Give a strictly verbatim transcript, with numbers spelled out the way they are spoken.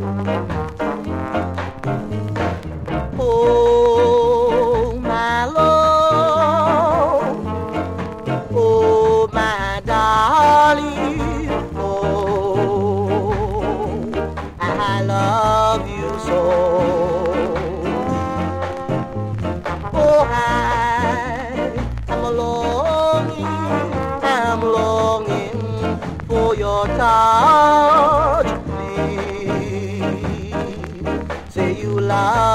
Oh, my love, oh, my darling, oh, I love you so. Oh, I am longing, I'm longing for your touch, please. Say you love